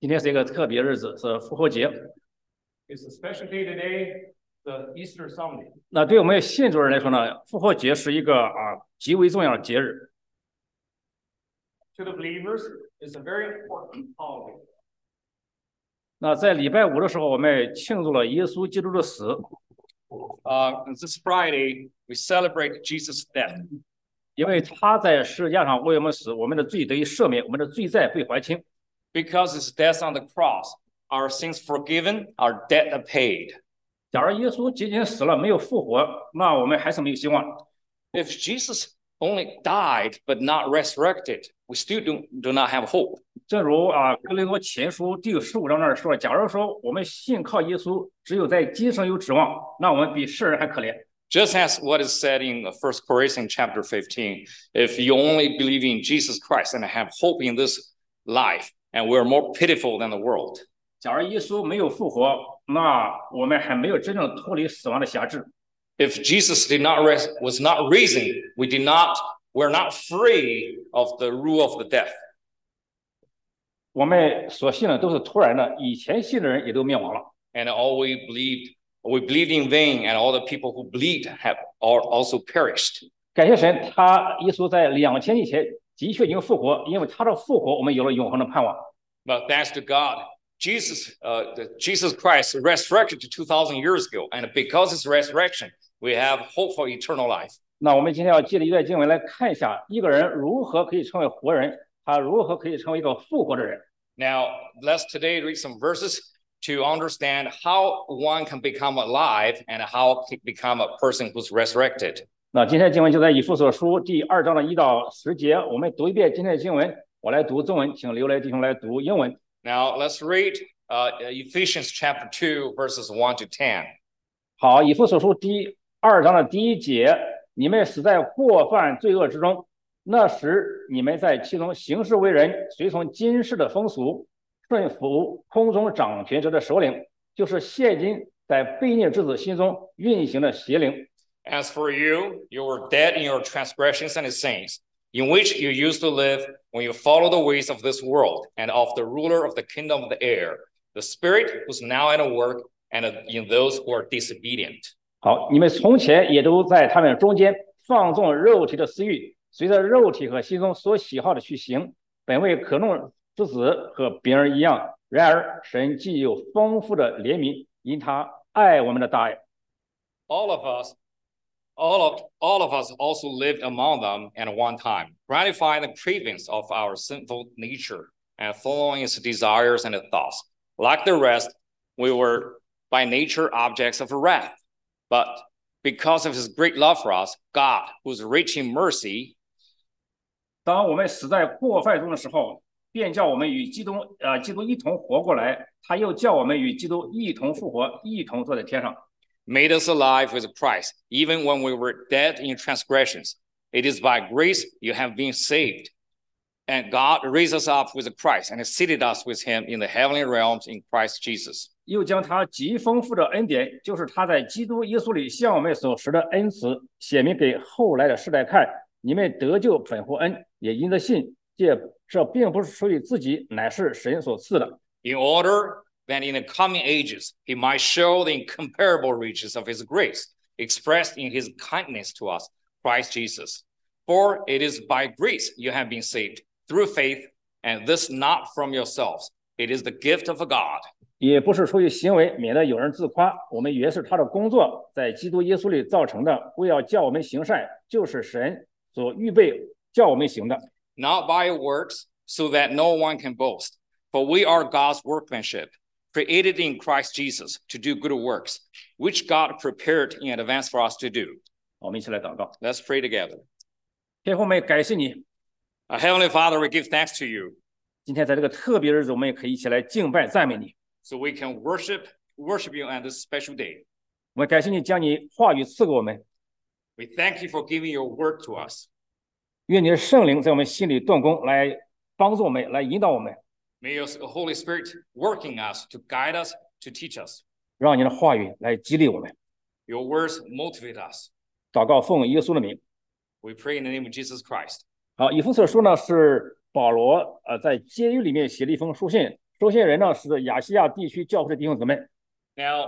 今天是一个特别日子，是复活节。 It's a special day today, the Easter Sunday. 那对我们信主人来说呢，复活节是一个极为重要的节日。 To the believers, it's a very important holiday. 那在礼拜五的时候，我们庆祝了耶稣基督的死。 This Friday, we celebrate Jesus' death. 因为他在十字架上为我们死，我们的罪得以赦免，我们的罪债被还清。 Because his death on the cross, our sins forgiven, our debt paid. 假如耶稣仅仅死了，没有复活，那我们还是没有希望。 If Jesus only died but not resurrected, we still do not have hope. 正如哥林多前书第15章那儿说，假如说我们信靠耶稣，只有在今生有指望，那我们比世人还可怜。 Just as what is said in 1 Corinthians chapter 15, if you only believe in Jesus Christ and have hope in this life, and we're more pitiful than the world. 假如耶稣没有复活，那我们还没有真正脱离死亡的辖制。 If Jesus was not risen, we're not free of the rule of the death. 我们所信的都是突然的，以前信的人也都灭亡了。 And we believed in vain, and all the people who believed have also perished. 感谢神，耶稣在2000年以前的确已经复活，因为他的复活，我们有了永恒的盼望。 But thanks to God, Jesus Christ resurrected 2,000 years ago, and because his resurrection, we have hope for eternal life. 那我们今天要借着一段经文来看一下，一个人如何可以成为活人，他如何可以成为一个复活的人。 Now, let's today read some verses to understand how one can become alive and how to become a person who's resurrected. 那今天经文就在以弗所书第2章的1到10节，我们读一遍今天的经文。我来读中文，请刘来弟兄来读英文。 Now let's read Ephesians chapter 2 verses 1 to 10. 好，以弗所书第2章的第1节，你们死在过犯罪恶之中，那时你们在其中行事为人，随从今世的风俗，顺服空中掌权者的首领，就是现今在悖逆之子心中运行的邪灵。 As for you, you were dead in your transgressions and sins, in which you used to live when you followed the ways of this world and of the ruler of the kingdom of the air, the spirit who's now at work and in those who are disobedient. 好，你们从前也都在他们中间放纵肉体的私欲，随着肉体和心中所喜好的去行，本为可怒之子，和别人一样。然而神既有丰富的怜悯，因他爱我们的大爱。 All of us also lived among them at one time, gratifying the cravings of our sinful nature and following its desires and thoughts. Like the rest, we were by nature objects of wrath. But because of his great love for us, God, who's rich in mercy, 当我们死在过犯中的时候，便叫我们与基督一同活过来，他又叫我们与基督一同复活，一同坐在天上。 made us alive with Christ, even when we were dead in transgressions. It is by grace you have been saved. And God raised us up with Christ and seated us with him in the heavenly realms in Christ Jesus. 又将他极丰富的恩典，就是他在基督耶稣里向我们所施的恩慈，显明给后来的世代看。你们得救本乎恩，也因着信。这并不是出于自己，乃是神所赐的。 In order that in the coming ages he might show the incomparable riches of his grace, expressed in his kindness to us, Christ Jesus. For it is by grace you have been saved, through faith, and this not from yourselves. It is the gift of God. 也不是出于行为，免得有人自夸。我们原是他的工作，在基督耶稣里造成的，为要叫我们行善，就是神所预备叫我们行的。 Not by works, so that no one can boast. For we are God's workmanship, created in Christ Jesus to do good works, which God prepared in advance for us to do. 我们一起来祷告。 Let's pray together. 天父，我们感谢你。 Heavenly Father, we give thanks to you. 今天在这个特别日子，我们也可以一起来敬拜赞美你。 So we can worship you on this special day. 我们感谢你将你话语赐给我们。 We thank you for giving your word to us. 愿你的圣灵在我们心里动工，来帮助我们，来引导我们。 May your Holy Spirit work in us to guide us, to teach us. 让你的话语来激励我们。 Your words motivate us. 祷告奉耶稣的名。 We pray in the name of Jesus Christ. 好，以弗所书呢是保罗在监狱里面写了一封书信， 收信人呢是亚细亚地区教会的弟兄姊妹。 Now,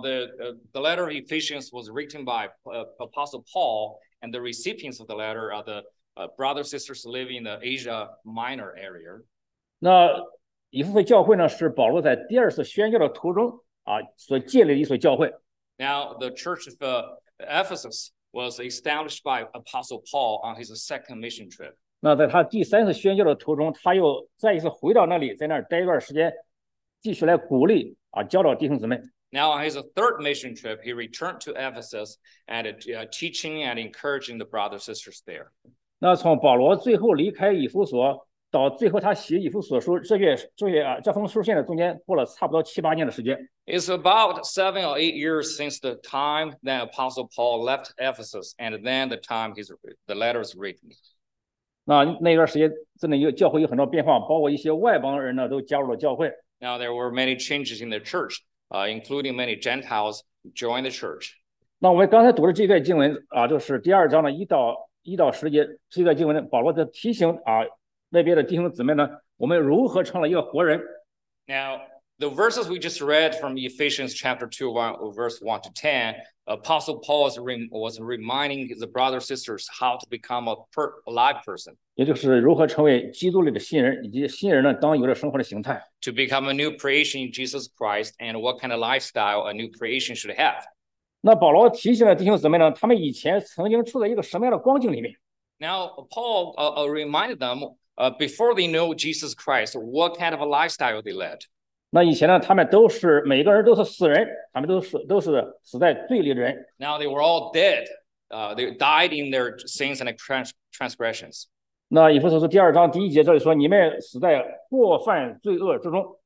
the letter of Ephesians was written by Apostle Paul, and the recipients of the letter are the brothers and sisters living in the Asia Minor area. 那以弗所教会呢，是保罗在第二次宣教的途中所建立的一所教会。 Now, the church of Ephesus was established by Apostle Paul on his second mission trip. 那在他第三次宣教的途中，他又再一次回到那里，在那儿待一段时间，继续来鼓励教导弟兄姊妹。 Now, on his third mission trip, he returned to Ephesus and teaching and encouraging the brothers and sisters there. 那从保罗最后离开以弗所到最后他写以弗所书这封书信的中间过了差不多7、8年的时间。 It's about 7 or 8 years since the time that Apostle Paul left Ephesus, and then the time the letter is written. 那段时间真的教会有很多变化，包括一些外邦人呢都加入了教会。 Now there were many changes in the church, including many Gentiles joined the church. 那我们刚才读的这段经文就是第2章的1到10节，这段经文保罗在提醒那边的弟兄姊妹呢，我们如何成了一个活人。 Now, the verses we just read from Ephesians chapter 2, verse 1 to 10, Apostle Paul was reminding the brothers and sisters how to become a live person. 也就是如何成为基督里的新人，以及新人呢当有的生活的形态。 To become a new creation in Jesus Christ, and what kind of lifestyle a new creation should have. 那保罗提醒了弟兄姊妹呢，他们以前曾经处在一个什么样的光景里面。 Now, Paul reminded them before they know Jesus Christ, what kind of a lifestyle they led. 那以前呢，他们每个人都是死人，他们都是死在罪里的人。 Now they were all dead. They died in their sins and transgressions. 那以弗所书第2章第1节这里说，你们死在过犯罪恶之中。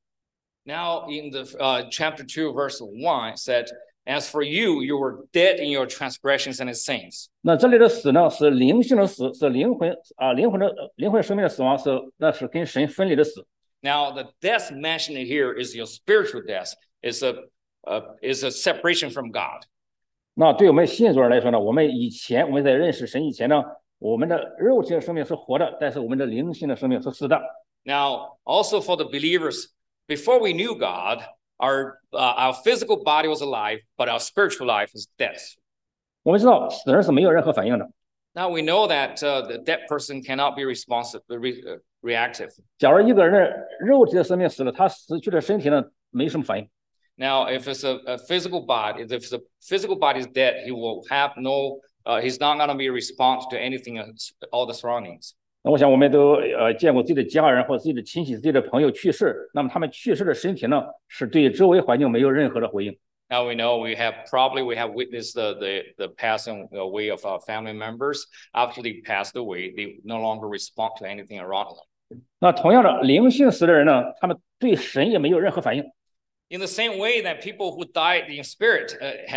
Now in the chapter 2, verse 1 said, "As for you, you were dead in your transgressions and sins." 那这里的死呢，是灵性的死，是灵魂生命的死亡，那是跟神分离的死。 Now the death mentioned here is your spiritual death. Is a separation from God. 那对我们信主人来说呢，我们在认识神以前呢，我们的肉体的生命是活的，但是我们的灵性的生命是死的。 Now also for the believers, before we knew God, our physical body was alive, but our spiritual life is death. 我们知道死人是没有任何反应的。 Now we know that the dead person cannot be responsive, reactive. 假如一个人的肉体的生命死了，他死去的身体呢没什么反应。 Now, if it's a physical body, if the physical body is dead, he will have no. He's not going to be responsive to anything, all the surroundings. 那我想我们都见过自己的家人或者自己的亲戚、自己的朋友去世，那么他们去世的身体呢，是对周围环境没有任何的回应。 Now we know we have witnessed the passing away of our family members. After they passed away, they no longer respond to anything around them. 那同样的，灵性死的人呢，他们对神也没有任何反应。 In the same way that people who died in spirit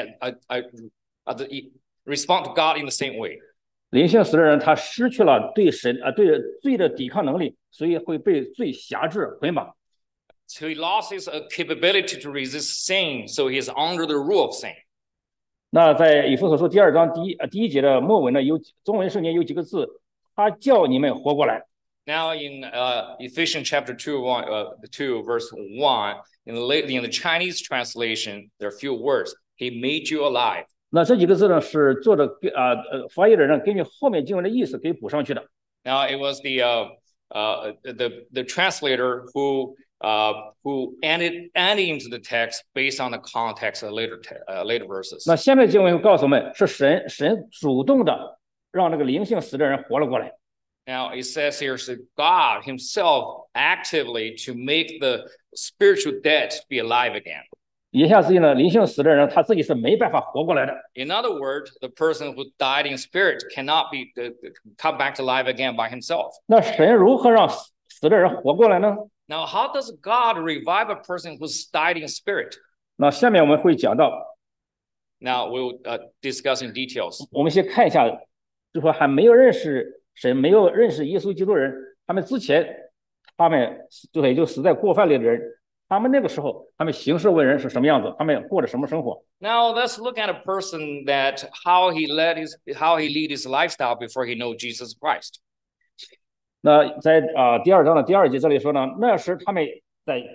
respond to God in the same way. 灵性死的人，他失去了对对罪的抵抗能力，所以会被罪辖制捆绑。 So he lost his capability to resist sin, so he is under the rule of sin. 那在以弗所书第2章第一节的末尾呢，中文圣经有几个字，他叫你们活过来。 Now in Ephesians chapter 2, verse 1, in the Chinese translation, there are a few words. He made you alive. 那这几个字呢，是作者翻译的人根据后面经文的意思给补上去的。 Now it was the translator who added into the text based on the context of later verses. 那下面经文告诉我们，是神主动的让那个灵性死的人活了过来。 Now it says here, so God Himself actively to make the spiritual dead be alive again. 言下之意呢，灵性死的人他自己是没办法活过来的。 In other words, the person who died in spirit cannot be come back to life again by himself. 那神如何让死的人活过来呢？ Now, how does God revive a person who's died in spirit? 那下面我们会讲到。 Now we'll discuss in details. 我们先看一下，就说还没有认识神、没有认识耶稣基督的人，他们之前，他们也就死在过犯里的人，他们那个时候，他们行事为人是什么样子？他们过着什么生活 ？Now let's look at a person that how he lead his lifestyle before he know Jesus Christ. 那在第2章的第2节这里说呢，那时他们在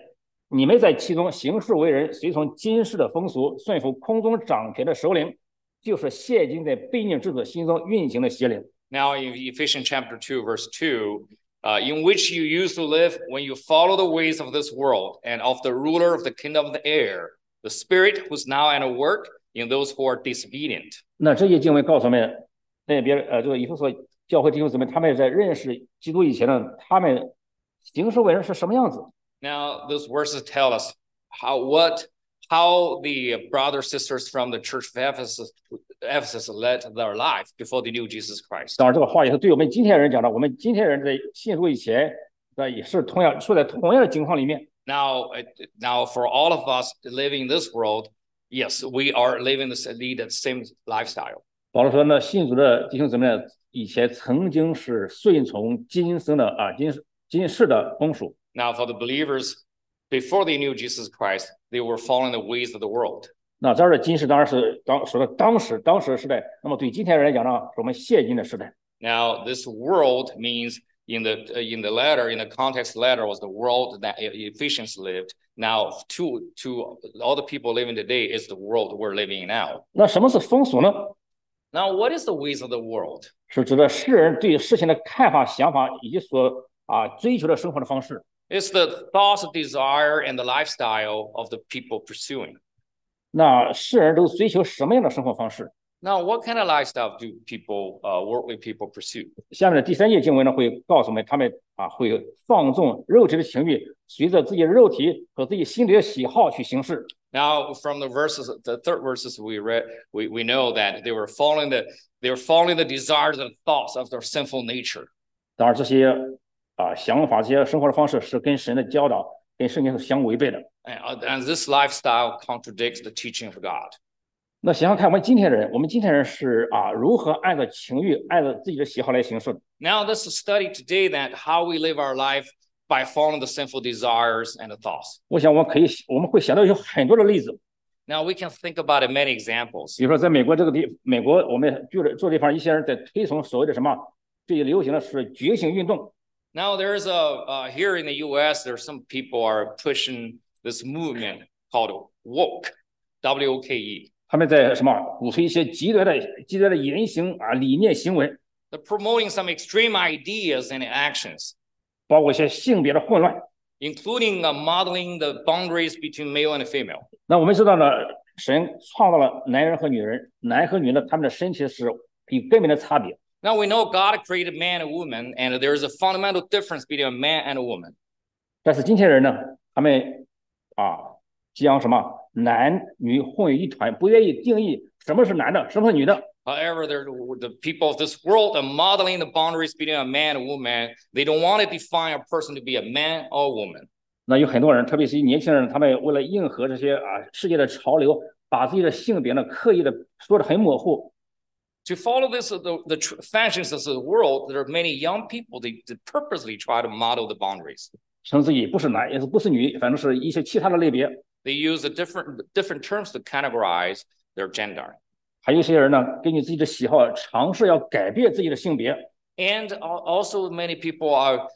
你们在其中行事为人，随从今世的风俗，顺服空中掌权的首领，就是现今在悖逆之子心中运行的邪灵。 Now in Ephesians chapter 2, verse 2, in which you used to live when you follow the ways of this world and of the ruler of the kingdom of the air, the spirit who's now at work in those who are disobedient. 那这些经文告诉我们，那边这个以弗所教会弟兄姊妹，他们在认识基督以前呢，他们行事为人是什么样子。 Now those verses tell us how the brothers sisters from the church of Ephesus led their life before they knew Jesus Christ. 当然，这个话也是对我们今天人讲的。我们今天人在信主以前，也是处在同样的境况里面。 Now for all of us living in this world, yes, we are lead the same lifestyle. 保罗说呢，信主的弟兄姊妹呢，以前曾经是顺从今生的今世的风俗。 Now for the believers, before they knew Jesus Christ, they were following the ways of the world. 那这儿的今世当然是说的当时的时代。那么对今天人来讲呢，是我们现今的时代。 Now this world means in the context letter was the world that Ephesians lived. Now to all the people living today is the world we're living in now. 那什么是风俗呢？ Now what is the ways of the world? 是指的世人对事情的看法、想法以及所追求的生活的方式。 It's the thoughts, desire, and the lifestyle of the people pursuing. 那世人都追求什么样的生活方式？ Now, what kind of lifestyle do worldly people pursue? 下面的第3节经文呢，会告诉我们，他们会放纵肉体的情欲，随着自己的肉体和自己心里的喜好去行事。 Now, from the third verses we read, we know that they were following the desires and thoughts of their sinful nature. 当然，这些想法、这些生活的方式是跟神的教导、跟圣经是相违背的。 And this lifestyle contradicts the teaching of God. 那想想看，我们今天人是如何按照情欲、按照自己的喜好来行事的。 Now, let's study today that how we live our life by following the sinful desires and the thoughts. 我想我们会想到有很多的例子。 Now, we can think about it many examples. 比如说，在美国美国我们住的地方，一些人在推崇所谓的什么，最流行的是觉醒运动。 Now, there's here in the U.S., there's some people are pushing this movement called woke, W-O-K-E. 他们在什么鼓吹一些极端的言行理念行为。 They're promoting some extreme ideas and actions, 包括一些性别的混乱。 including modeling the boundaries between male and female. 那我们知道呢，神创造了男人和女人，男和女呢，他们的身体是有根本的差别。 Now we know God created man and woman, and there's a fundamental difference between a man and a woman. 但是今天人呢，他们将什么男女混为一团，不愿意定义什么是男的，什么是女的。 However, the people of this world are modeling the boundaries between a man and a woman. They don't want to define a person to be a man or a woman. 那有很多人，特别是年轻人，他们为了迎合这些世界的潮流，把自己的性别呢刻意的说得很模糊。 To follow the fashions of the world, there are many young people they purposely try to model the boundaries. 称自己不是男，也不是女，反正是一些其他的类别。 They use the different terms to categorize their gender. 还有一些人呢，根据自己的喜好，尝试要改变自己的性别。 And also many people are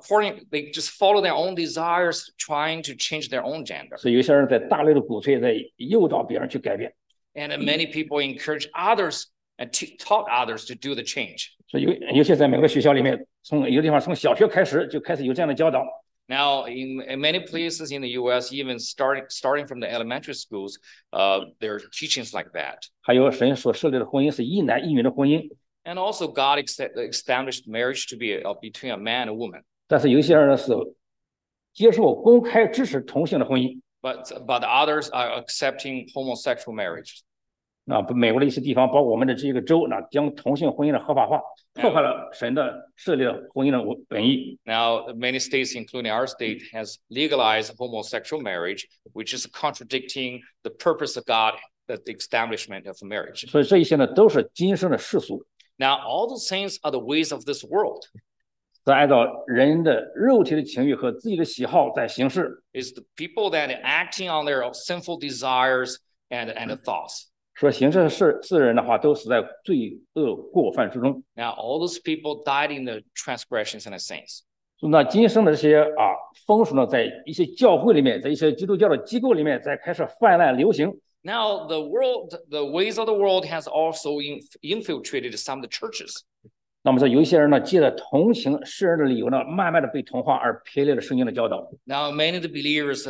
they just follow their own desires, trying to change their own gender. 所以有些人在大力的鼓吹，在诱导别人去改变。 And many people encourage others and taught others to do the change. 所以有些在美国学校里面，有的地方从小学开始就开始有这样的教导。 Now, in many places in the U.S., even starting from the elementary schools, there are teachings like that. 还有神所设立的婚姻是一男一女的婚姻。 And also, God established marriage to be between a man and a woman. 但是有一些人呢是接受公开支持同性的婚姻。 But others are accepting homosexual marriage. 美国的一些地方，包括我们的这个州，将同性婚姻的合法化，破坏了神的设立的婚姻的本意。 Now, many states, including our state, has legalized homosexual marriage, which is contradicting the purpose of God, the establishment of marriage. 所以这一些呢，都是今生的世俗。 Now, all those things are the ways of this world. 是按照人的肉体的情欲和自己的喜好在行事。 Is the people that are acting on their sinful desires and thoughts. 说行这事的人的话，都死在罪恶过犯之中。 Now, all those people died in the transgressions and the sins. 那今生的这些风俗呢，在一些教会里面，在一些基督教的机构里面，在开始泛滥流行。 Now the ways of the world has also infiltrated some of the churches. 那么这有一些人呢，借着同情世人的理由呢，慢慢的被同化，而偏离了圣经的教导。 Now many of the believers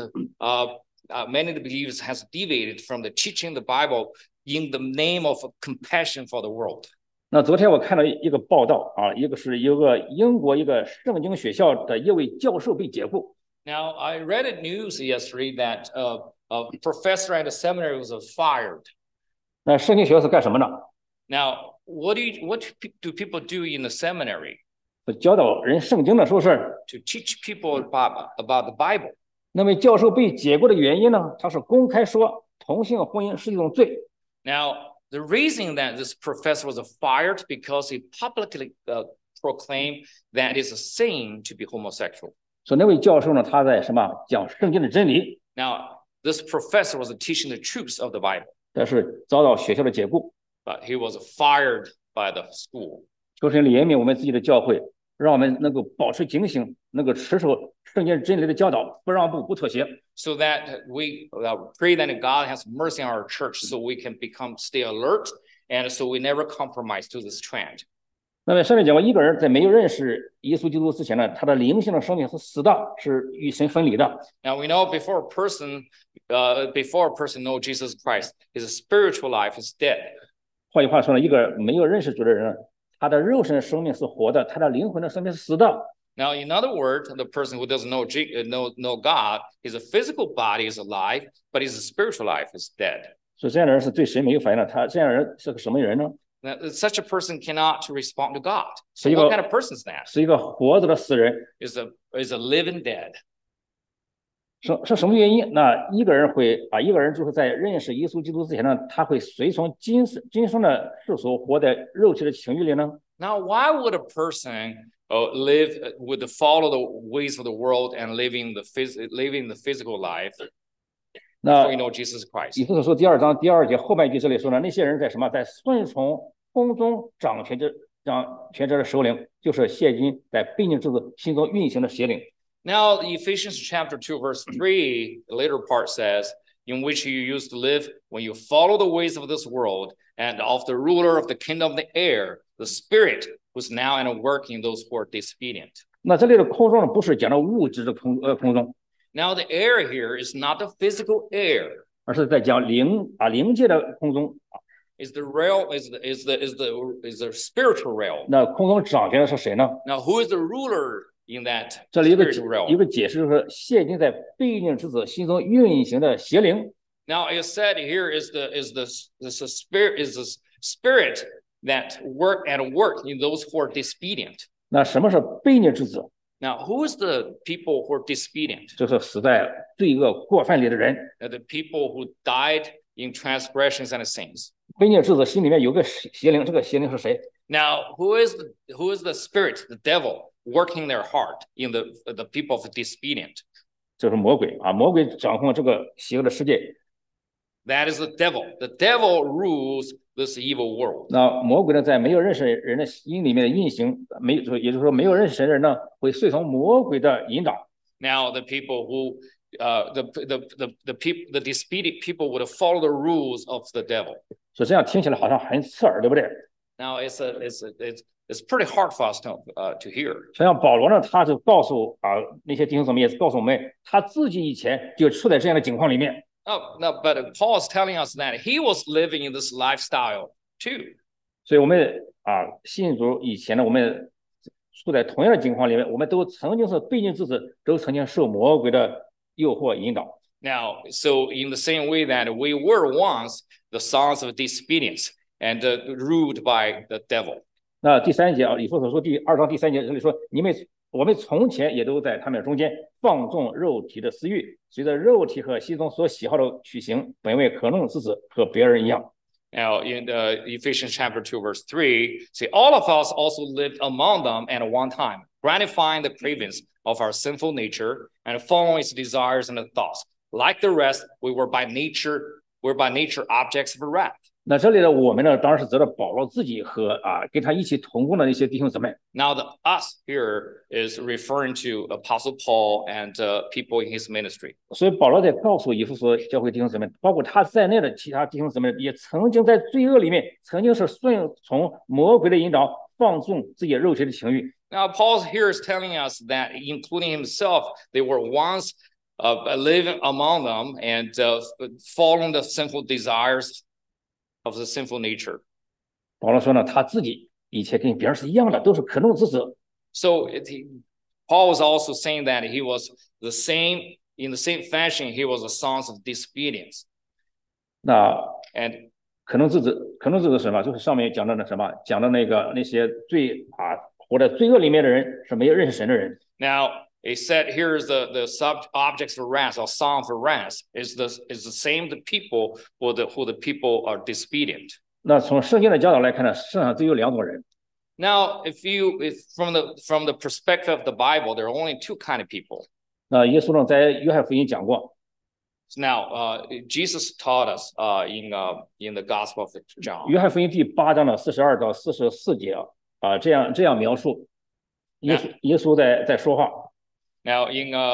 has deviated from the teaching the Bible in the name of compassion for the world. 那昨天我看到一个报道啊，一个是一个英国一个圣经学校的一位教授被解雇。 Now I read a news yesterday that a professor at a seminary was fired. 那圣经学校是干什么呢？ Now what do people do in the seminary? 教导人圣经的，是不是 To teach people about the Bible. 那位教授被解雇的原因呢？他是公开说同性婚姻是一种罪。 Now the reason that this professor was fired because he publicly proclaimed that it's a sin to be homosexual. 所以那位教授呢，他在什么讲圣经的真理？ Now this professor was teaching the truths of the Bible. 但是遭到学校的解雇。 But he was fired by the school. 求神怜悯我们自己的教会，让我们能够保持警醒，能够持守圣经真理的教导，不让步，不妥协。 So that we pray that God has mercy on our church, so we can stay alert, and so we never compromise to this trend. 那么上面讲过，一个人在没有认识耶稣基督之前呢，他的灵性的生命是死的，是与神分离的。 Now we know before a person knows Jesus Christ, his spiritual life is dead. 换句话说呢，一个没有认识主的人，他的肉身的生命是活的，他的灵魂的生命是死的。 Now, in other words, the person who doesn't know God, his physical body is alive, but his spiritual life is dead. 所以这样的人是对神没有反应的。他这样的人是个什么人呢？ Now, such a person cannot respond to God. So what kind of person is that? 是一个活着的死人。 Is a living dead. 是什么原因？那一个人就是在认识耶稣基督之前呢，他会随从今生的世俗，活在肉体的情欲里呢？ Now, why would a person would follow the ways of the world and living the physical life before you know Jesus Christ? 以弗所书第2章第2节后半句这里说呢，那些人在什么？在顺从空中掌权者的首领，就是现今在悖逆之子心中运行的邪灵。 Now, Ephesians chapter 2, verse 3, the later part says, in which you used to live when you follow the ways of this world and of the ruler of the kingdom of the air, the spirit who's now at work in those who are disobedient. 那这里的空中呢，不是讲到物质的空中。 Now, the air here is not the physical air. 而是在讲灵界的空中。 Is the realm is the spiritual realm. 那空中掌权的是谁呢？ Now, who is the ruler in that 这里一 spiritual realm? 个解释就是现今在悖逆之子心中运行的邪灵。 Now, it said here is the spirit that work in those who are disobedient. 那什么是悖逆之子？ Now, who is the people who are disobedient? 就是死在罪恶过犯里的人。 The people who died in transgressions and sins. 悖逆之子心里面有个邪灵，这个邪灵是谁？ Now, who is the spirit, the devil, working their heart in the people of disobedient? 就是魔鬼啊！魔鬼掌控这个邪恶的世界。 That is the devil. The devil rules this evil world. 那魔鬼呢，在没有认识人的心里面的运行，也就是说，没有认识神的人呢，会随从魔鬼的引导。 Now, the people who the disobedient people would follow the rules of the devil. 所以这样听起来好像很刺耳，对不对？ Now, it's pretty hard for us to hear. 实际上，保罗呢，他就告诉那些弟兄姊妹，也告诉我们，他自己以前就处在这样的境况里面。 Oh, no, but Paul is telling us that he was living in this lifestyle too. 所以我们信主以前呢，我们处在同样的境况里面，我们都曾经是悖逆之子，都曾经受魔鬼的诱惑引导。 Now, so in the same way that we were once the sons of disobedience and ruled by the devil. 那第3节以弗所书第2章第3节这里说，我们从前也都在他们中间放纵肉体的私欲，随着肉体和心中所喜好的取行，本为可怒之子，和别人一样。 Now, in Ephesians chapter 2, verse 3, say, all of us also lived among them at one time, gratifying the cravings of our sinful nature and following its desires and thoughts. Like the rest, we're by nature objects of wrath. 那这里的我们呢，当然是指的保罗自己和跟他一起同工的那些弟兄姊妹。 Now, the us here is referring to Apostle Paul and people in his ministry. 所以保罗在告诉以弗所教会弟兄姊妹，包括他在内的其他弟兄姊妹，也曾经在罪恶里面，曾经是顺从魔鬼的引导，放纵自己肉体的情欲。 Now, Paul here is telling us that, including himself, they were once living among them and following the sinful desires of the sinful nature. 保罗说呢，他自己以前跟别人是一样的，都是可怒之子。 So Paul was also saying that he was the same, in the same fashion, he was a son of disobedience. 那 And 可怒之子是什么？就是上面讲的那什么，讲的那些活在罪恶里面的人是没有认识神的人。 Now, it said here is the objects of wrath or song for wrath is the same the people who the people are disobedient. 那从圣经的教导来看呢，世上只有两种人。 Now, if from the perspective of the Bible, there are only two kind of people. 那耶稣呢，在约翰福音讲过。 Now, Jesus taught us in the Gospel of John. 约翰福音第8章的42到44节这样描述耶稣在说话。 Now,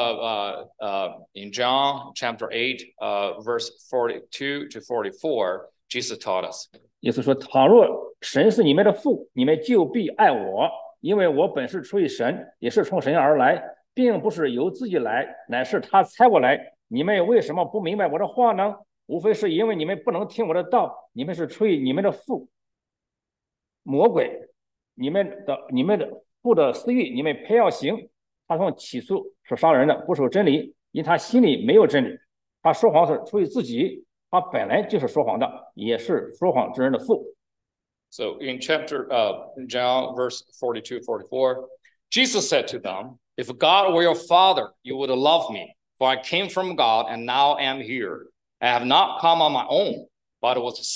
in John chapter 8, verse 42 to 44, Jesus taught us. 耶稣说：“倘若神是你们的父，你们就必爱我，因为我本是出于神，也是从神而来，并不是由自己来，乃是他差我来。你们为什么不明白我的话呢？无非是因为你们不能听我的道，你们是出于你们的父魔鬼，你们的父的私欲，你们偏要行。他从起初是伤人的，不守真理，因他心里没有真理。他说谎是出于自己，他本来就是说谎的，也是说谎之人的父。” So in chapter John, verse 42, 44, Jesus said to them, "If God were your father, you would have loved me, for I came from God and now am here. I have not come on my own, but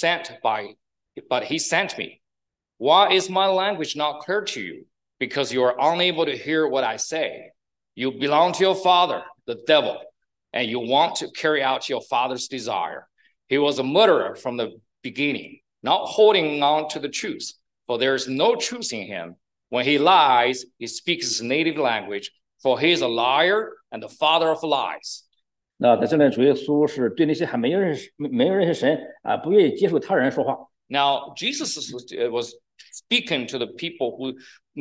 he sent me. Why is my language not clear to you? Because you are unable to hear what I say. You belong to your father, the devil, and you want to carry out your father's desire. He was a murderer from the beginning, not holding on to the truth, for there is no truth in him. When he lies, he speaks his native language, for he is a liar and the father of lies." 那在这里，主耶稣是对那些还没有认识神不愿意接受他人说话。 Now, Jesus was speaking to the people who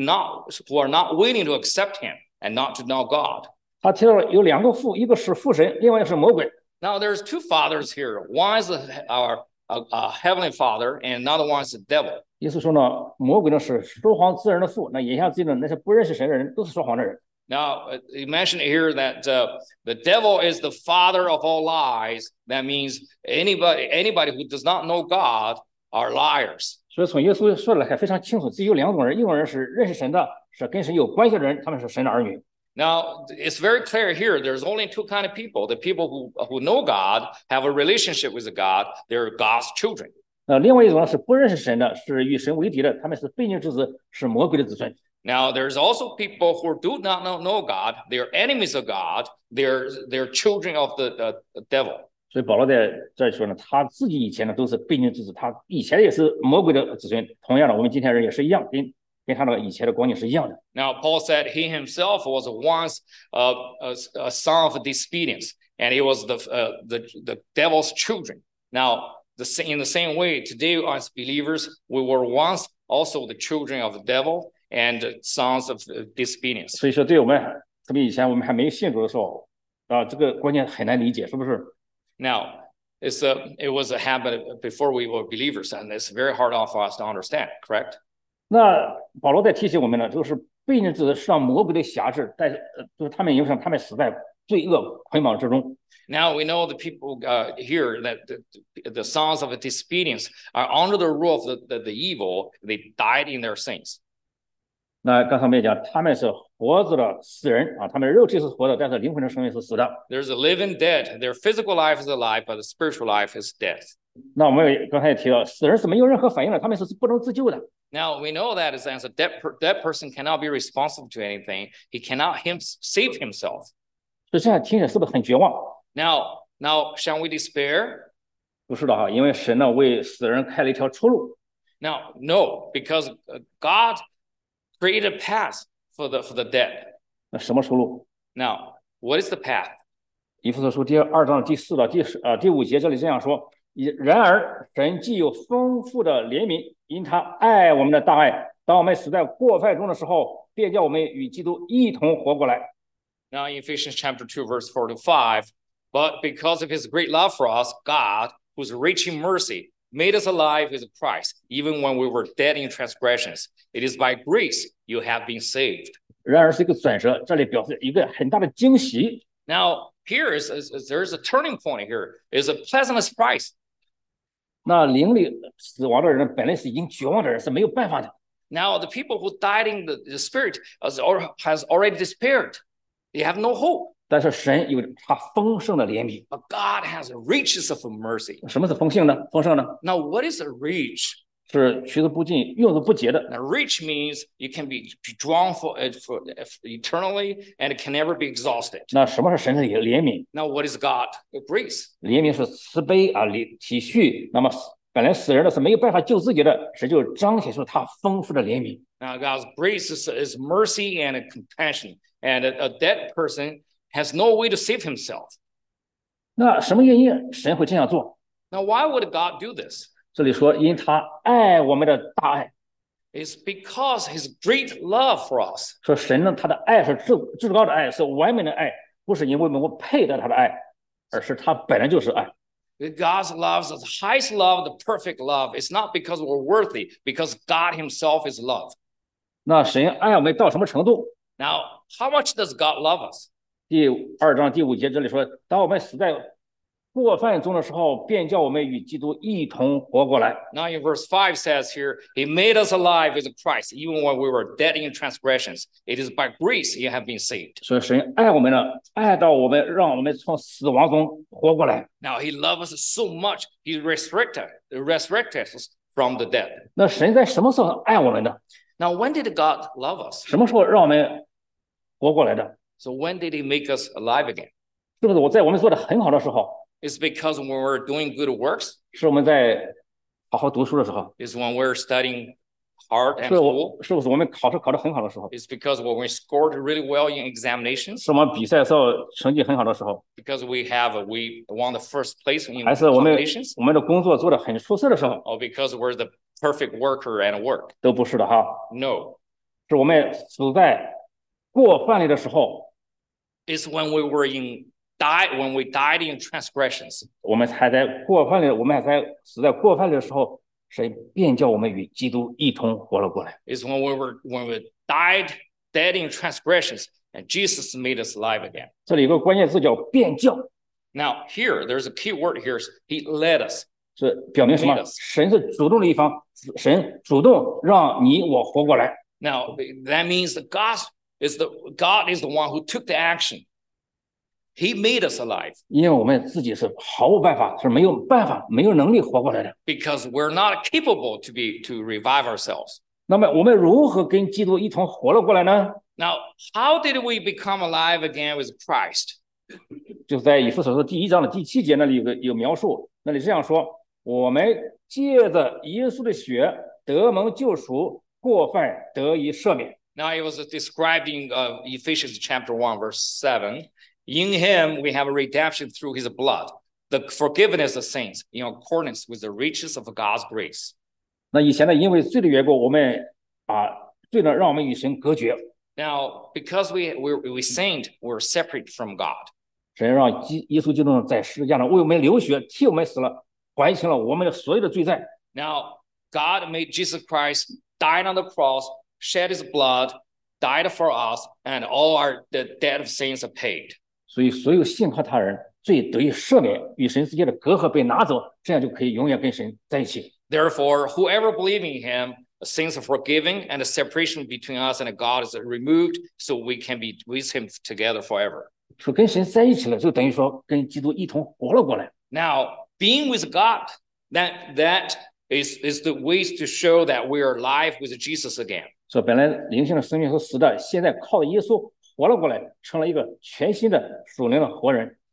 are not willing to accept him and not to know God. 他提到了有两个父，一个是父神，另外一个是魔鬼。 Now, there's two fathers here. One is our heavenly father, and another one is the devil. 耶稣说呢，魔鬼呢是说谎之人的父，那言下之意呢，那些不认识神的人都是说谎的人。 Now, you mentioned here that the devil is the father of all lies. That means anybody who does not know God are liars. 所以从耶稣说的来看非常清楚，只有两种人，一种人是认识神的，是跟神有关系的人，他们是神的儿女。 Now, it's very clear here. There's only two kind of people. The people who know God, have a relationship with God, they're God's children. 另外一种呢是不认识神的，是与神为敌的，他们是悖逆之子，是魔鬼的子孙。 Now, there's also people who do not know God. They're enemies of God. They're children of the devil. 所以保罗在这里说呢，他自己以前呢都是悖逆之子，他以前也是魔鬼的子孙。同样的，我们今天人也是一样，跟他的以前的光景是一样的。 Now, Paul said he himself was once a son of disobedience, and he was the devil's children. Now, in the same way, today as believers, we were once also the children of the devil and sons of disobedience. 所以说，对我们特别以前我们还没有信主的时候这个观念很难理解，是不是？ Now, it was a habit before we were believers, and it's very hard for us to understand, correct? 那保罗在提醒我们呢，就是悖逆之子受魔鬼的辖制，就是他们影响，他们死在罪恶捆绑之中。 Now we know the people here that the sons of disobedience are under the rule of the evil. They died in their sins. 那刚才我们也讲，他们是活着的死人他们的肉体是活的，但是灵魂的生命是死的。 There's a living dead. Their physical life is alive, but the spiritual life is death. 那我们刚才也提到，死人是没有任何反应的，他们是不能自救的。 Now we know that as a dead person cannot be responsible to anything. He cannot save himself. 所以这样听着是不是很绝望？ Now, shall we despair? 不是的哈，因为神呢为死人开了一条出路。 Now, no, because God created a path for the dead. 那什么出路？ Now, what is the path? 以弗所书第2章第4到第5节这里这样说：然而神既有丰富的怜悯，因他爱我们的大爱，当我们死在过犯中的时候，便叫我们与基督一同活过来。 Now, in Ephesians chapter 2, verse 4 to 5, but because of his great love for us, God, who's rich in mercy, made us alive with Christ, even when we were dead in transgressions. It is by grace you have been saved. 然而是一个转折，这里表示一个很大的惊喜。 Now, there's a turning point here. It's a pleasant surprise. 那灵里死亡的人本来是已经绝望的人，是没有办法的。 Now, the people who died in the spirit has already despaired. They have no hope. 但是神有他丰盛的怜悯。 But God has riches of mercy. 什么是丰盛呢？丰盛呢？ Now, what is a rich? 是取之不尽、用之不竭的。 Now, rich means you can be drawn for eternally and it can never be exhausted. 那什么是神的怜悯？ Now, what is God? Grace. 怜悯是慈悲啊，体恤。那么本来死人的是没有办法救自己的，神就彰显出他丰富的怜悯。 Now, God's grace is mercy and compassion. And a dead person has no way to save himself. 那什么原因神会这样做？ Now, why would God do this? 这里说，因他爱我们的大爱。 It's because his great love for us. 说神呢，他的爱是至高的爱，是完美的爱，不是因为我们配得他的爱，而是他本来就是爱。 God's love is the highest love, the perfect love. It's not because we're worthy, because God himself is love. 那神爱我们到什么程度？ Now, how much does God love us? 第2章第5节这里说，当我们死在过犯中的时候，便叫我们与基督一同活过来。 Now in verse 5 says here, he made us alive with Christ, even when we were dead in transgressions. It is by grace you have been saved. 所以神爱我们呢，爱到我们，让我们从死亡中活过来。 Now he loves us so much, he resurrected us from the dead. 那神在什么时候爱我们的？ Now, when did God love us? 什么时候让我们活过来的？ So when did he make us alive again? 是不是我在我们做的很好的时候？ It's because when we're doing good works, 是我们在好好读书的时候？ is when we're studying hard and 是不是我们考试考得很好的时候？ It's because when we scored really well in examinations, 是我们比赛时候成绩很好的时候？ because we won the first place in 还是我们 competitions, 我们的工作做得很出色的时候？ or because we're the perfect worker at work? 都不是的哈， No, 是我们死在过犯里的时候， it's when we died in transgressions. 我们还在过犯里，我们还在死在过犯里的时候，神便叫我们与基督一同活了过来。 It's when we died dead in transgressions, and Jesus made us alive again. 这里有个关键字叫便叫， Now here, there's a key word here. He led us. 是表明什么？神是主动的一方，神主动让你我活过来。 Now that means that God is the one who took the action. He made us alive 因为我们自己是毫无办法，是没有办法、没有能力活过来的。 because we're not capable to revive ourselves. 那么我们如何跟基督一同活了过来呢？ Now, how did we become alive again with Christ? 就在以弗所书第1章的第7节那里有描述，那里这样说：我们借着耶稣的血得蒙救赎，过犯得以赦免。 Now, it was described in Ephesians chapter 1, verse 7. In him, we have a redemption through his blood, the forgiveness of sins in accordance with the riches of God's grace. 那以前呢，因为罪的缘故，我们罪呢让我们与神隔绝。 Now, because we sinned, we're separate from God. 神让耶稣基督在十字架上为我们流血，替我们死了，还清了我们所有的罪债。 Now, God made Jesus Christ die on the cross, shed his blood, died for us, and all the debt of sins are paid. 所以所有信靠他人罪得以赦免，与神之间的隔阂被拿走，这样就可以永远跟神在一起。 Therefore, whoever believes in him, the sins are forgiven, and the separation between us and God is removed, so we can be with him together forever. 说跟神在一起了，就等于说跟基督一同活了过来。 Now, being with God, that is the ways to show that we are alive with Jesus again. 说本来灵性的生命是死的，现在靠着耶稣活了过来，成了一个全新的属灵的活人。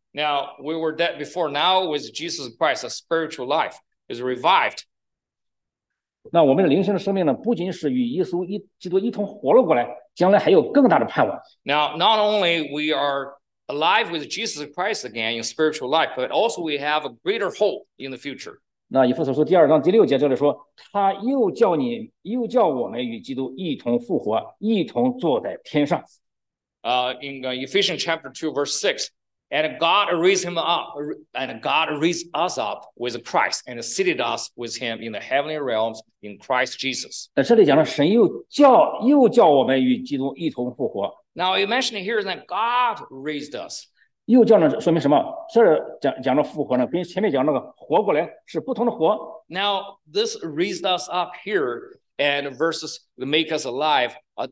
Now, we were dead before. Now, with Jesus Christ, a spiritual life is revived. 那我们的灵性的生命呢，不仅是与耶稣基督一同活了过来，将来还有更大的盼望。 Now, not only we are alive with Jesus Christ again in spiritual life, but also we have a greater hope in the future. 那以弗所书第2章第6节这里说，他又叫我们与基督一同复活，一同坐在天上。 In Ephesians chapter 2, verse 6, and God raised him up, and God raised us up with Christ and seated us with him in the heavenly realms in Christ Jesus. 那这里讲了，神又叫我们与基督一同复活。 Now, you mentioned here that God raised us. 又叫呢，说明什么？这讲的复活呢，跟前面讲那个活过来是不同的活。 Now, this raised us up here, and versus make us alive, a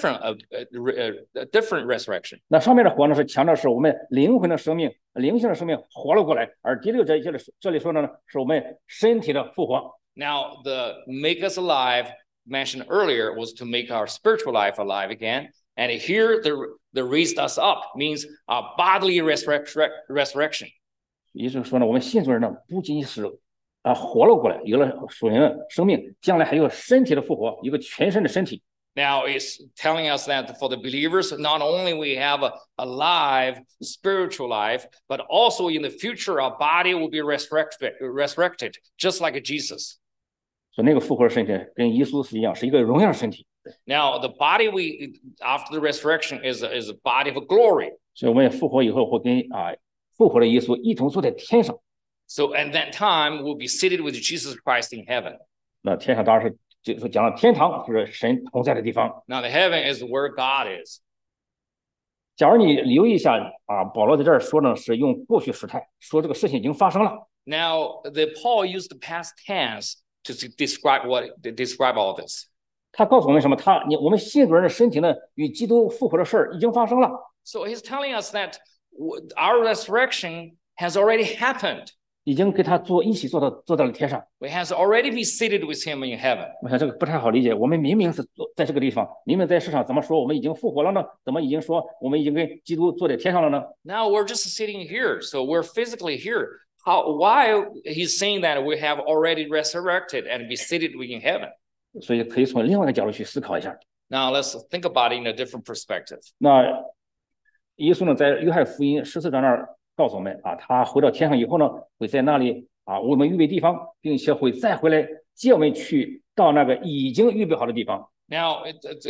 different resurrection. 那上面的活呢，是强调是我们灵魂的生命、灵性的生命活了过来，而第6节这里说的呢，是我们身体的复活。 Now, the make us alive mentioned earlier was to make our spiritual life alive again. And here, the raised us up means a bodily resurrection. 也就是说呢，我们信主人呢，不仅是活了过来，有了属灵的生命，将来还有身体的复活，一个全身的身体。 Now, it's telling us that for the believers, not only we have a alive spiritual life, but also in the future, our body will be resurrected, just like Jesus. 所以那个复活的身体跟耶稣是一样，是一个荣耀的身体。 Now, the body after the resurrection is a body of glory. 所以我们复活以后会跟复活的耶稣一同坐在天上。 So at that time, we'll be seated with Jesus Christ in heaven. 那天上当然是就是讲了，天堂是神同在的地方。 Now, the heaven is where God is. 假如你留意一下保罗在这儿说呢，是用过去时态说这个事情已经发生了。 Now, Paul used the past tense to describe all this. 他告诉我们什么？我们信主人的身体呢，与基督复活的事儿已经发生了。 So he's telling us that our resurrection has already happened. 已经跟他一起坐到了天上。 We has already been seated with him in heaven. 我想这个不太好理解。我们明明是在这个地方，明明在世上，怎么说我们已经复活了呢？怎么已经说我们已经跟基督坐在天上了呢？ Now we're just sitting here, so we're physically here. Why he's saying that we have already resurrected and be seated in heaven? 所以可以从另外一个角度去思考一下。 Now let's think about it in a different perspective. 那耶稣呢，在约翰福音14章那儿告诉我们他回到天上以后呢，会在那里为我们预备地方，并且会再回来接我们去到那个已经预备好的地方。 Now,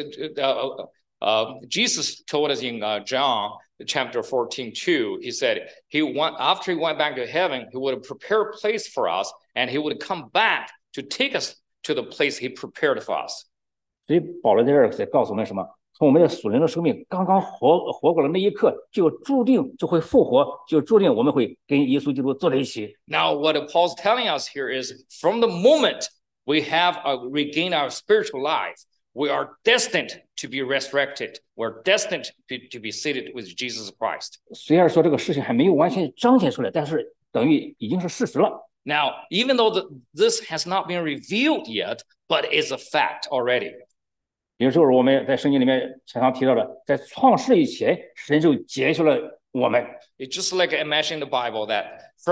Jesus told us in John chapter 14:2, he said after he went back to heaven, he would prepare a place for us, and he would come back to take us to the place he prepared for us. 所以保罗在这儿在告诉我们什么？从我们的属灵的生命刚刚活过了那一刻，就注定就会复活，就注定我们会跟耶稣基督坐在一起。 Now, what Paul's telling us here is, from the moment we have regained our spiritual life, we are destined to be resurrected. We're destined to be seated with Jesus Christ. 虽然说这个事情还没有完全彰显出来，但是等于已经是事实了。 Now, even though this has not been revealed yet, but it's a fact already. 也就是我们在圣经里面常常提到的，在创世以前，神就拣选了我们。 It's just like I mentioned in the Bible that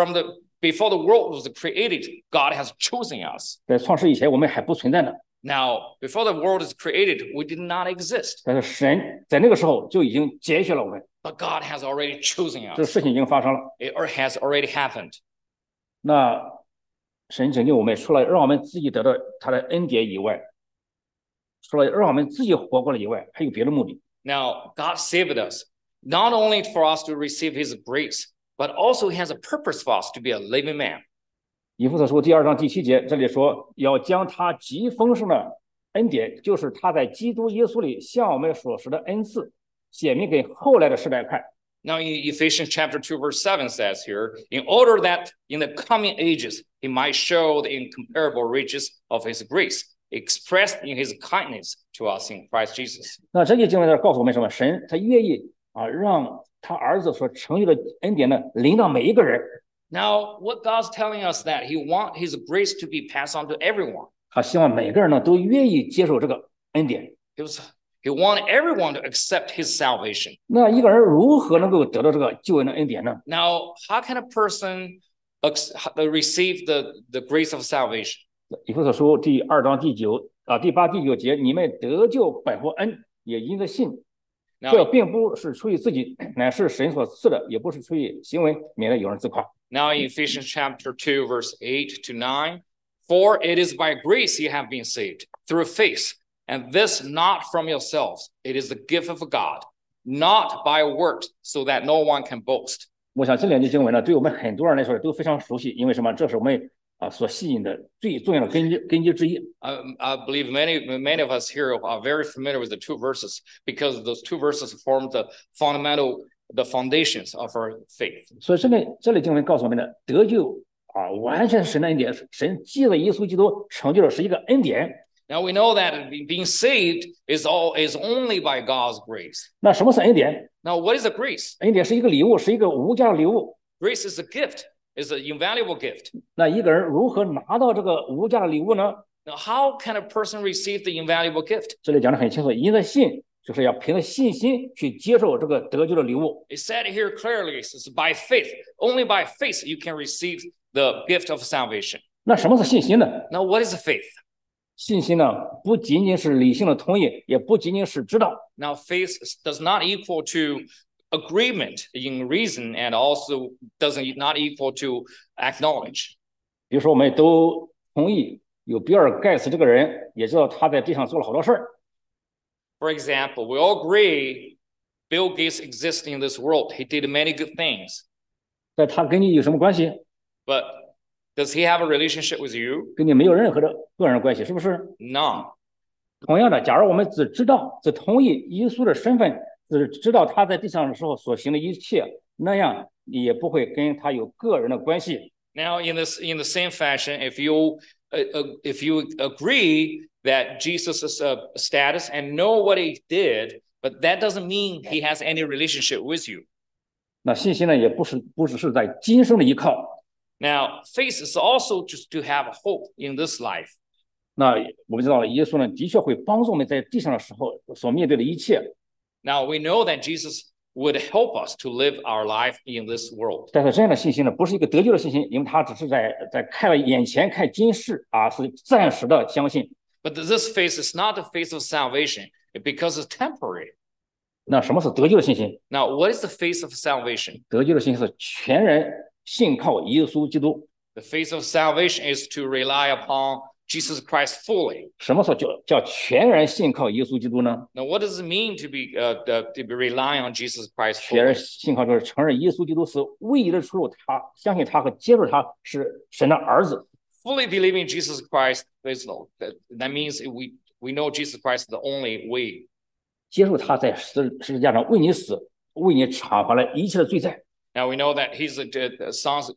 before the world was created, God has chosen us. 在创世以前，我们还不存在呢。 Now, before the world is created, we did not exist. 但是神在那个时候就已经拣选了我们。 But God has already chosen us. 这事情已经发生了。 It has already happened. 那神拯救我们，除了让我们自己得到他的恩典以外，除了让我们自己活过了以外，还有别的目的。 Now, God saved us, not only for us to receive his grace, but also he has a purpose for us to be a living man. 以弗所书第2章第7节，这里说要将他极丰盛的恩典，就是他在基督耶稣里向我们所施的恩赐，显明给后来的世代看。 Now, in Ephesians chapter 2, verse 7 says here, in order that in the coming ages he might show the incomparable riches of his grace, expressed in his kindness to us in Christ Jesus. 那这些经文在告诉我们什么？神他愿意让他儿子所成就的恩典呢，临到每一个人。 Now, what God's telling us that he wants his grace to be passed on to everyone. 他希望每个人呢都愿意接受这个恩典。 He He wanted everyone to accept his salvation. 那一个人如何能够得到这个救恩的恩典呢？ Now, how can a person receive the grace of salvation? 以弗所书第2章第8、第9节，你们得救本乎恩，也因着信。这并不是出于自己，乃是神所赐的，也不是出于行为，免得有人自夸。 Now in Ephesians chapter 2, verse 8 to 9, for it is by grace you have been saved, through faith, and this not from yourselves. It is the gift of God, not by works, so that no one can boast. 我想这两节经文呢，对我们很多人来说都非常熟悉，因为什么？这是我们所吸引的最重要的根基之一。 I believe many of us here are very familiar with the two verses because those two verses form the foundations of our faith. 所以这类经文告诉我们的得救完全是神的恩典，神借了耶稣基督成就的是一个恩典。 Now we know that being saved is only by God's grace. 那什么是恩典？ Now what is a grace? 恩典是一个礼物，是一个无价的礼物。 Grace is a gift, is an invaluable gift. 那一个人如何拿到这个无价的礼物呢？ Now how can a person receive the invaluable gift? 这里讲得很清楚，因着信，就是要凭着信心去接受这个得救的礼物。 It said here clearly, it's by faith. Only by faith you can receive the gift of salvation. 那什么是信心呢？ Now what is faith? 信心呢，不仅仅是理性的同意，也不仅仅是知道。 Now faith does not equal to agreement in reason, and also not equal to acknowledge. 比如说，我们都同意有比尔盖茨这个人，也知道他在地上做了好多事儿。 For example, we all agree Bill Gates exists in this world. He did many good things. 但他跟你有什么关系？ But does he have a relationship with you? 跟你没有任何的个人关系，是不是？ No. 同样的，假如我们只同意耶稣的身份，只知道他在地上的时候所行的一切，那样也不会跟他有个人的关系。 Now, in the same fashion, if you agree that Jesus' status and know what he did, but that doesn't mean he has any relationship with you. 那信心呢，也不只是在今生的依靠。 Now, faith is also just to have hope in this life. 那我们知道了，耶稣呢，的确会帮助我们在地上的时候所面对的一切。 Now, we know that Jesus would help us to live our life in this world. 但是这样的信心呢，不是一个得救的信心，因为他只是在看了眼前看今世是暂时的相信。 But this faith is not the faith of salvation because it's temporary. 那什么是得救的信心？ Now, what is the faith of salvation? 得救的信心是全然信靠耶稣基督。 The faith of salvation is to rely upon Jesus Christ fully. 什么时候叫全然信靠耶稣基督呢？ Now, what does it mean to be relying on Jesus Christ 全然 fully? 信靠就是承认耶稣基督是唯一的出路，他相信他和接受他是神的儿子。 Fully believing Jesus Christ, that means we know Jesus Christ is the only way. 接受他在十字架上为你死，为你偿还了一切的罪债。 Now we know that he's the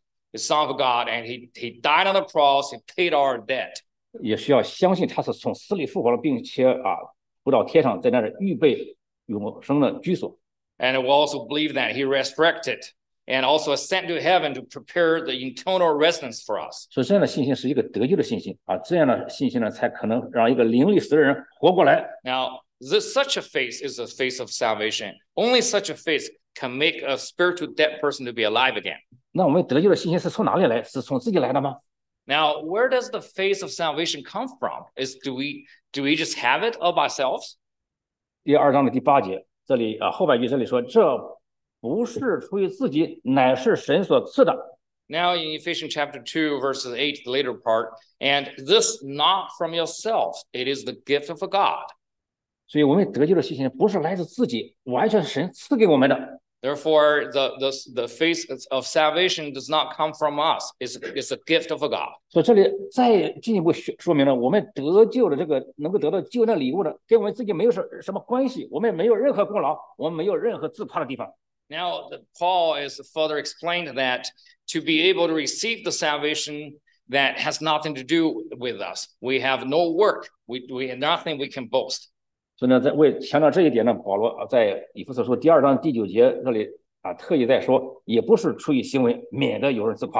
son of God, and he died on the cross and paid our debt. 也需要相信他是从死里复活了，并且回到天上，在那里预备永生的居所。 And we also believe that he resurrected and also ascended to heaven to prepare the eternal residence for us. 所以这样的信心是一个得救的信心这样的信心呢，才可能让一个灵里死的人活过来。 Now, such a faith is a faith of salvation. Only such a faith can make a spiritual dead person to be alive again. 那我们得救的信心是从哪里来？是从自己来的吗？ Now, where does the faith of salvation come from? Do we just have it of ourselves? 第2章的第8节，这里后半句这里说，这不是出于自己，乃是神所赐的。 Now in Ephesians chapter 2, verses 8, the later part, and this not from yourselves, it is the gift of God. 所以我们得救的信心不是来自自己，完全是神赐给我们的。 Therefore, the faith of salvation does not come from us. It's a gift of God. 所以这里再进一步说明了，我们得救的这个能够得到救恩的礼物的，跟我们自己没有什么关系，我们没有任何功劳，我们没有任何自夸的地方。 Now, Paul is further explained that to be able to receive the salvation that has nothing to do with us. We have no work. We have nothing we can boast. 所以呢，在为强调这一点呢，保罗在以弗所书第2章第9节这里特意在说，也不是出于行为，免得有人自夸。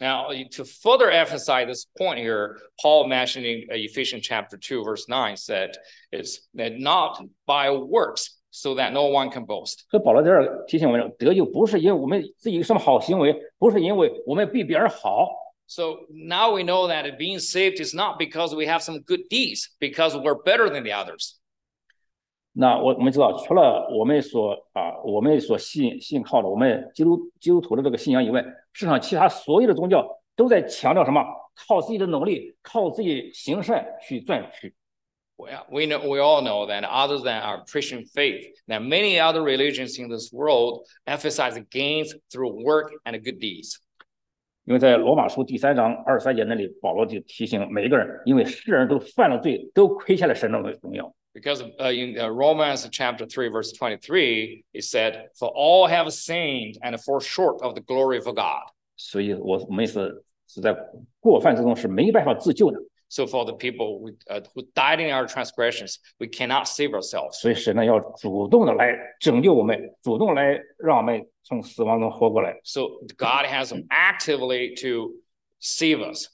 Now, to further emphasize this point here, Paul mentioning Ephesians chapter 2, verse 9 said, is that not by works, so that no one can boast. 所以保罗在这儿提醒我们，得救不是因为我们自己有什么好行为，不是因为我们比别人好。 So now we know that being saved is not because we have some good deeds, because we're better than the others. 那我们知道，除了我们所信靠的，我们基督徒的这个信仰以外，世上其他所有的宗教都在强调什么？靠自己的能力，靠自己行善去赚取。 Well, we all know that other than our Christian faith, that many other religions in this world emphasize gains through work and good deeds. 因为在罗马书第3章23节那里，保罗就提醒每一个人，因为世人都犯了罪，都亏欠了神的荣耀。 Because in Romans chapter 3, verse 23, it said, "For all have sinned and fall short of the glory of God." 所以我们是在过犯之中是没办法自救的。 So for the people who died in our transgressions, we cannot save ourselves. 所以神呢要主动的来拯救我们，主动来让我们从死亡中活过来。 So God has actively to save us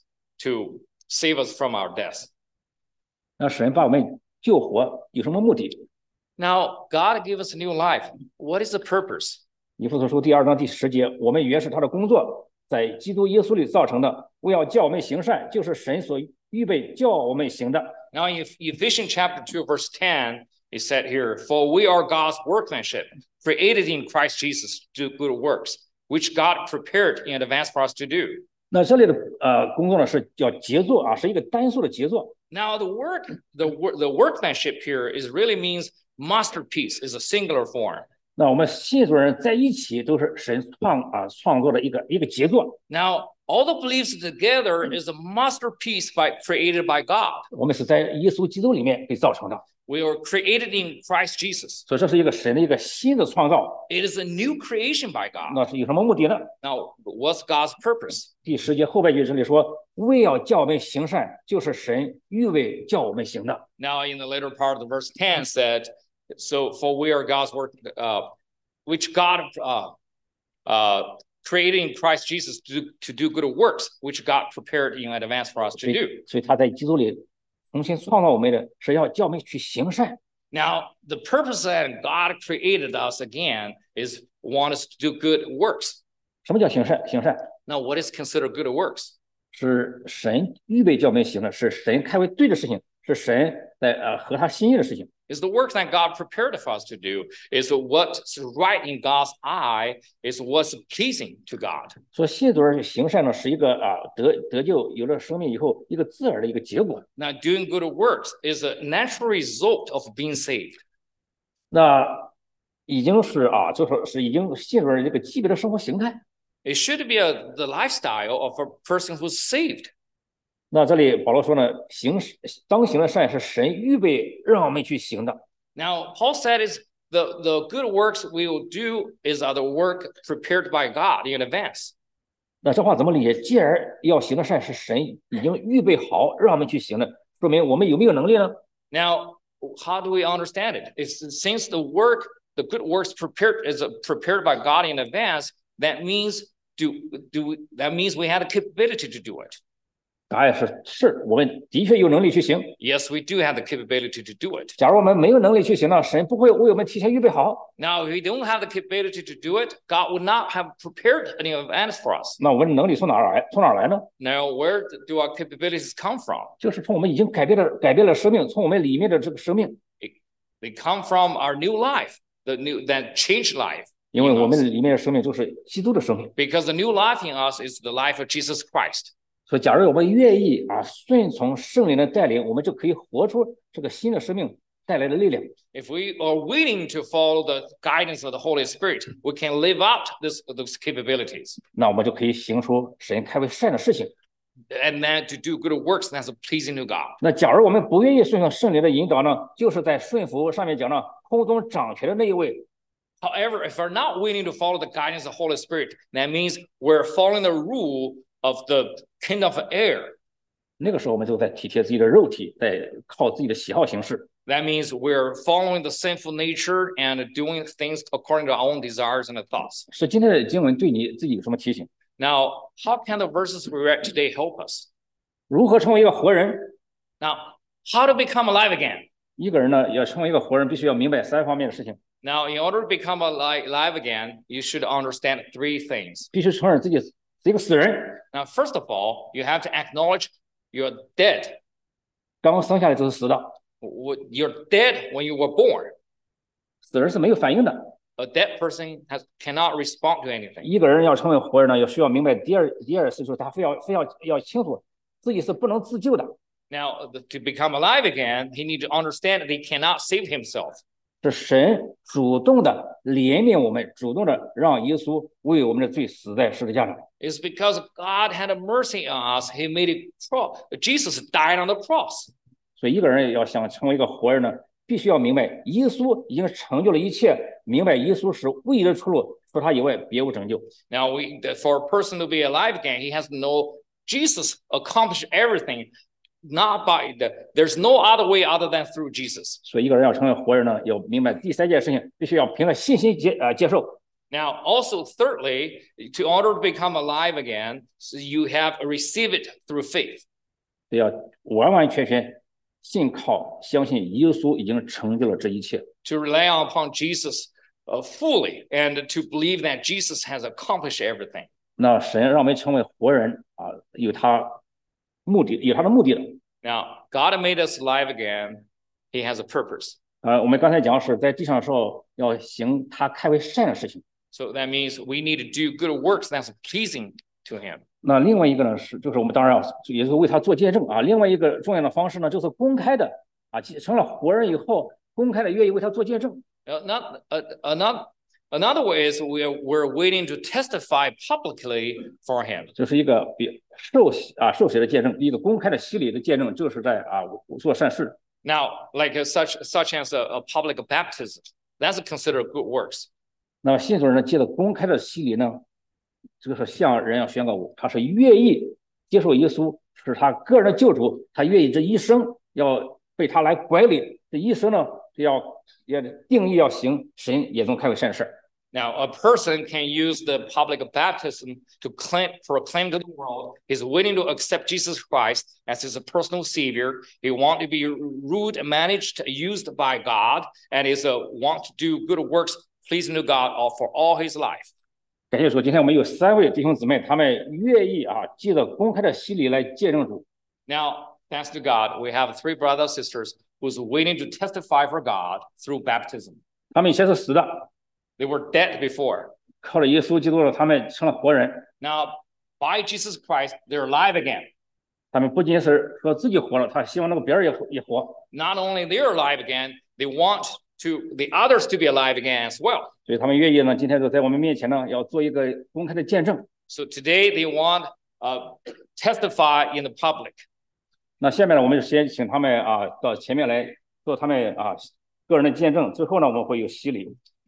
from our death. 那神把我们救活有什么目的？ Now, God gave us a new life. What is the purpose? 以弗所书第2章第10节，我们原是他的工作，在基督耶稣里造成的，为要叫我们行善，就是神所预备叫我们行的。 Now, in Ephesians chapter 2, verse 10, it said here, "For we are God's workmanship, created in Christ Jesus to do good works, which God prepared in advance for us to do." 那这里的工作呢是叫杰作啊，是一个单数的杰作。 Now, the workmanship here is really means masterpiece, is a singular form. 那我们信主人在一起都是神创作的一个杰作。 Now, all the beliefs together is a masterpiece created by God. 我们是在耶稣基督里面被造成的， We are created in Christ Jesus. 所以这是一个神的一个新的创造。 It is a new creation by God. 那是有什么目的呢？ Now, what's God's purpose? 第10节后半句这里说，为要叫我们行善，就是神预备叫我们行的。 Now, in the later part of the verse 10 said, "So for we are God's work, which God created in Christ Jesus to do good works, which God prepared in advance for us to do." 所以他在基督里重新创造我们的，是要叫我们去行善。 Now, the purpose that God created us again is want us to do good works. 什么叫行善？行善 Now, what is considered good works? 是神预备叫我们行的，是神看为对的事情，是神在合他心意的事情。 Is the work that God prepared for us to do, is what's right in God's eye, is what's pleasing to God. 所以信主人行善呢，是一个得救有了生命以后一个自然的一个结果。 Now, doing good works is a natural result of being saved. 那已经是就是已经信主人这个基本的生活形态。 It should be the lifestyle of a person who's saved. 那这里保罗说呢，当行的善是神预备让我们去行的。 Now, Paul said is the good works we will do is the work prepared by God in advance. 那这话怎么理解？既然要行的善是神已经预备好让我们去行的，说明我们有没有能力呢？ Now, how do we understand it? It's since the good works prepared by God in advance, that means we have the capability to do it. 答案是，我们的确有能力去行。 Yes, we do have the capability to do it. 假如我们没有能力去行呢，神不会为我们提前预备好。 Now, if we don't have the capability to do it, God would not have prepared any advance for us. 那我们能力从哪儿来呢？ Now, where do our capabilities come from? 就是从我们已经改变了生命，从我们里面的这个生命。 They come from our new life, that changed life. 因为我们里面的生命就是基督的生命。 Because the new life in us is the life of Jesus Christ. 所以，假如我们愿意顺从圣灵的带领，我们就可以活出这个新的生命带来的力量。 If we are willing to follow the guidance of the Holy Spirit, we can live out those capabilities. 那我们就可以行出神看为善的事情。 And then to do good works that's pleasing to God. 那假如我们不愿意顺从圣灵的引导呢，就是在顺服上面讲呢，空中掌权的那一位。 However, if we're not willing to follow the guidance of the Holy Spirit, that means we're following the rule of the king of air. 那个时候我们就在体贴自己的肉体，在靠自己的喜好行事。 That means we're following the sinful nature and doing things according to our own desires and thoughts. 是今天的经文对你自己有什么提醒？ Now, how can the verses we read today help us? 如何成为一个活人？ Now, how to become alive again? 一个人呢，要成为一个活人，必须要明白3方面的事情。 Now, in order to become alive again, you should understand 3 things. 必须承认自己是一个死人。 Now, first of all, you have to acknowledge you're dead. 刚刚生下来就是死的， You're dead when you were born. 死人是没有反应的。 A dead person cannot respond to anything. 一个人要成为活人呢，要需要明白第二事，就是他非要清楚自己是不能自救的。 Now, to become alive again, he needs to understand that he cannot save himself. 是神主动的怜悯我们，主动的让耶稣为我们的罪死在十字架上。 It's because God had a mercy on us. He made it Jesus died on the cross. 所以一个人要想成为一个活人呢，必须要明白耶稣已经成就了一切，明白耶稣是唯一的出路，除他以外别无拯救。 Now, for a person to be alive again, he has to know Jesus accomplished everything. There's no other way other than through Jesus. 所以一个人要成为活人呢，要明白第3件事情，必须要凭着信心接受。 Now, also, thirdly, in order to become alive again, so you have to receive it through faith. 要完完全全信靠相信耶稣已经成就了这一切。 To rely upon Jesus fully and to believe that Jesus has accomplished everything. 那神让我们成为活人啊，有他的目的的。 Now, God made us alive again. He has a purpose. 我们刚才讲是在地上的时候要行他看为善的事情。 So that means we need to do good works that's pleasing to him. 那另外一个呢就是我们当然也是为他做见证啊。另外一个重要的方式呢，就是公开的啊，成了活人以后，公开的愿意为他做见证。 Another way is we're waiting to testify publicly for him. 这是一个受洗的见证，一个公开的洗礼的见证，就是在做善事。 Now, like such as a public baptism, that's considered good works. 那么信主人呢，借着公开的洗礼呢，这个是向人要宣告，他是愿意接受耶稣，是他个人的救主，他愿意这一生要被他来管理，这一生呢也定义要行神眼中看为善事。 Now, a person can use the public baptism to proclaim to the world he's willing to accept Jesus Christ as his personal savior. He wants to be ruled, managed, used by God, and is want to do good works pleasing to God for all his life. 感谢主，今天我们有3位弟兄姊妹，他们愿意借着公开的洗礼来见证主。 Now, thanks to God, we have 3 brothers and sisters who's waiting to testify for God through baptism. 他们以前是死的， They were dead before. 靠着耶稣基督了，他们成了活人。 Now, by Jesus Christ, they're alive again. 他们不仅是说自己活了，他希望那个别人也活。 Not only they're alive again, they want the others to be alive again as well. 所以他们愿意呢，今天就在我们面前呢，要做一个公开的见证。 So today they want testify in the public. 那下面呢，我们就先请他们到前面来做他们个人的见证，最后呢，我们会有洗礼。